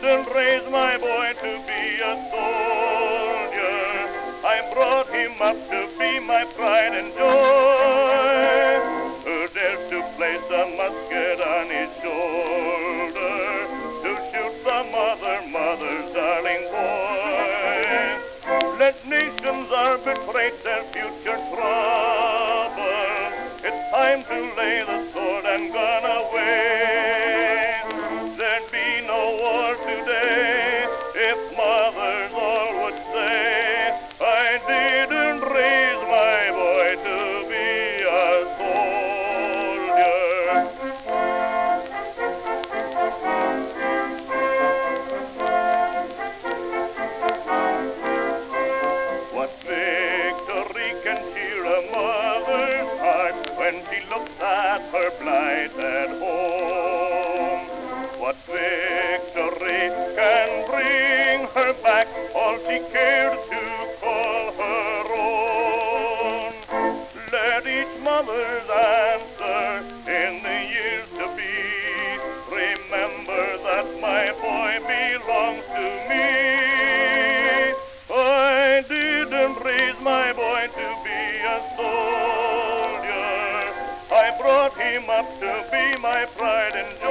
didn't raise my boy to be a soldier. I brought him up to be my pride and joy. Who dares to place a musket on his shoulder to shoot some other mother's darling boy? Let nations arbitrate their future trouble. It's time to lay the sword and gun away. There'd be no war today if mothers all would say, I didn't raise my boy to be a soldier. What victory can cheer a mother's heart when she looks at her blighted home? What victory can bring her back all she cared to call her own? Let each mother's answer in the years to be, remember that my boy belongs to me. I didn't raise my boy to be a soldier. I brought him up to be my pride and joy.